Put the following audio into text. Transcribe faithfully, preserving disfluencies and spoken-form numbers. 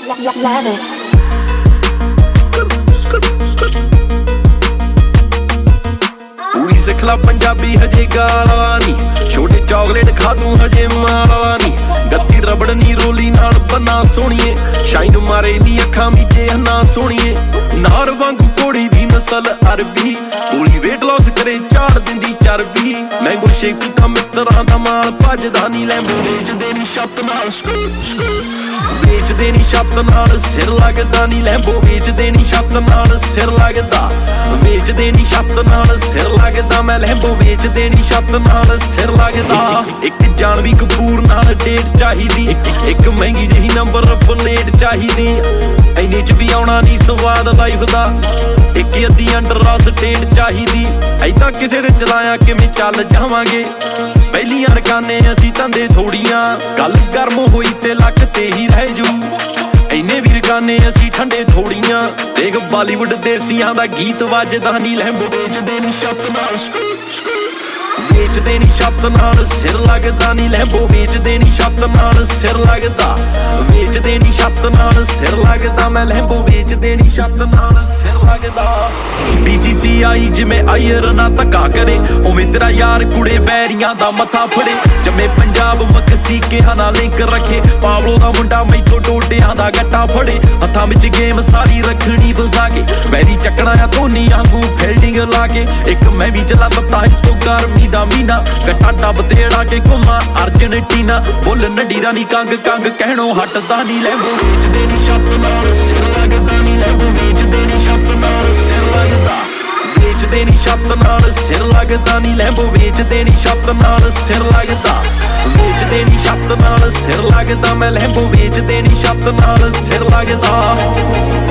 Lavish. ਪੂਰੀ ਸਿੱਖਲਾ ਪੰਜਾਬੀ ਹਜੇ ਗਾਲਾ ਨੀ, ਛੋਟੇ ਚਾਕਲੇਟ ਖਾ ਤੂੰ ਹਜੇ ਮਾਲਾ ਨੀ। ਗੱਤੀ ਰਬੜ ਨੀ ਰੋਲੀ ਨਾਲ ਬੰਨਾ ਸੋਹਣੀਏ, ਸ਼ਾਈਨ ਮਾਰੇ ਨੀ ਅੱਖਾਂ ਵਿੱਚੇ ਹੰਨਾ ਸੋਹਣੀਏ। ਨਾਰ ਵਾਂਗੂ ਕੋੜੀ ਦੀ ਨਸਲ ਅਰਬੀ, ਗੋਲੀ ਵੇਟ ਲਾਸ ਕਰੇ ਝਾੜ ਦਿੰਦੀ ਚਰਬੀ। ਮੈਂਗੋ ਸ਼ੇਕ ਪੀਤਾ ਮਿੱਤਰਾਂ ਦਾ ਮਾਲ, ਭੱਜਦਾ ਨੀ ਲੈਂਬੋ ਵੇਚਦੇ ਨੀ ਛੱਤ ਨਾਲ। ਵੇਚਦੇ ਨੀ ਛੱਤ ਨਾਲ ਸਿਰ ਲੱਗਦਾ ਨੀ ਲੈਂਬੋ, ਵੇਚਦੇ ਨੀ ਛੱਤ ਨਾਲ ਸਿਰ ਲੱਗਦਾ। ਵੇਚਦੇ ਨੀ ਛੱਤ ਨਾਲ ਸਿਰ ਲੱਗਦਾ, ਮੈਂ ਲੈਂਬੋ ਵੇਚਦੇ ਨੀ ਛੱਤ ਨਾਲ ਸਿਰ ਲੱਗਦਾ। ਇੱਕ ਜਾਨਵੀ ਕਪੂਰ ਨਾਲ ਡੇਟ ਚਾਹੀਦੀ, ਇੱਕ ਮਹਿੰਗੀ ਜਿਹੀ ਨੰਬਰ ਪਲੇਟ ਚਾਹੀਦੀ। ਇੰਨੇ ਚ ਵੀ ਆਉਣਾ ਨੀ ਸਵਾਦ ਲਾਈਫ ਦਾ, ਇੱਕ ਅੱਧੀ ਅੰਡਰ ਸਟੇਟ ਚਾਹੀਦੀ। ਐਦਾਂ ਕਿਸੇ ਦੇ ਚਲਾਇਆ ਕਿਵੇਂ ਚੱਲ ਜਾਵਾਂਗੇ, ਪਹਿਲੀਆਂ ਰਕਾਨੇ ਅਸੀਂ ਧੰਦੇ ਥੋੜੀਆਂ। ਗੱਲ ਗਰਮ ਹੋਈ ਤੇ ਲੱਕ ਤੇ ਹੀ ਰਹਿ ਜੂ, ਇੰਨੇ ਵੀ ਰਕਾਨੇ ਅਸੀਂ ਠੰਡੇ ਥੋੜੀਆਂ। ਦੇਖ ਬਾਲੀਵੁੱਡ ਦੇਸੀਆਂ ਦਾ ਗੀਤ ਵੱਜਦਾ ਨੀ ਲੈਂਬੋ, ਵੇਚਦੇ ਨੀ ਛੱਤ ਨਾਲ। ਵੇਚਦੇ ਨੀ ਛੱਤ ਨਾਲ ਸਿਰ ਲੱਗਦਾ ਨੀ ਲੈਂਬੋ, ਵੇਚਦੇ ਨੀ ਛੱਤ ਨਾਲ ਸਿਰ ਲੱਗਦਾ। ਵੇਚਦੇ ਨੀ ਛੱਤ ਨਾਲ ਸਿਰ ਲੱਗਦਾ, ਮੈਂ ਲੈਂਬੋ ਵੇਚਦੇ ਨੀ ਛੱਤ ਨਾਲ ਸਿਰ ਲੱਗਦਾ। ਬੀ ਸੀ ਸੀ ਆਈ ਜਿਵੇਂ ਆਇਰ ਨਾ ਧੱਕਾ ਕਰੇ, ਉਵੇਂ ਤੇਰਾ ਯਾਰ ਕੁੜੇ ਬੈਰੀਆਂ ਦਾ ਮੱਥਾ ਫੜੇ। ਜੰਮੇ ਪੰਜਾਬ ਮਕਸੀ ਕਿਹਾ ਨਾ ਲਿੰਕ ਰੱਖੇ, ਪਾਵਲੋ ਦਾ ਮੁੰਡਾ ਮੈਥੋਂ ਡੋਡਿਆਂ ਦਾ ਗੱਟਾ ਫੜੇ। ਹੱਥਾਂ ਵਿੱਚ ਗੇਮ ਸਾਰੀ ਰੱਖਣੀ ਵਸਾ ਕੇ, ਵੈਰੀ ਚੱਕਣਾ ਆ ਧੋਨੀ ਆਂਗੂ ਫੀਲਡਿੰਗ ਲਾ ਕੇ। ਇੱਕ ਮੈਂ ਵੀ ਚਲਾ ਦਿੱਤਾ ਇੱਥੋਂ ਗਰਮੀ ਦਾ ਮਹੀਨਾ, ਗੱਟਾ ਡੱਬ ਦੇੜਾ ਕੇ ਘੁੰਮਾਂ ਅਰਜਨਟੀਨਾ। ਬੁੱਲ ਨੱਡੀ ਦਾ ਨੀ ਕੰਗ ਕੰਗ ਕਹਿਣੋਂ ਹਟਦਾ ਨੀ ਲੈਂਬੋ, ਵੇਚਦੇ ਨੀ ਛੱਤ ਨਾਲ ਸਿਰ ਲੱਗਦਾ ਨੀ ਲੈਂਬੋ, ਵੇਚਦੇ ਨੀ ਛੱਤ ਨਾਲ ਸਿਰ ਲੱਗਦਾ। ਵੇਚਦੇ ਨੀ ਛੱਤ ਨਾਲ ਸਿਰ ਲੱਗਦਾ ਨੀ ਲੈਂਬੋ, ਵੇਚਦੇ ਨੀ ਛੱਤ ਨਾਲ ਸਿਰ ਲੱਗਦਾ। ਵੇਚਦੇ ਨੀ ਛੱਤ ਨਾਲ ਸਿਰ ਲੱਗਦਾ, ਮੈਂ ਲੈਂਬੋ ਵੇਚਦੇ ਨੀ ਛੱਤ ਨਾਲ ਸਿਰ ਲੱਗਦਾ।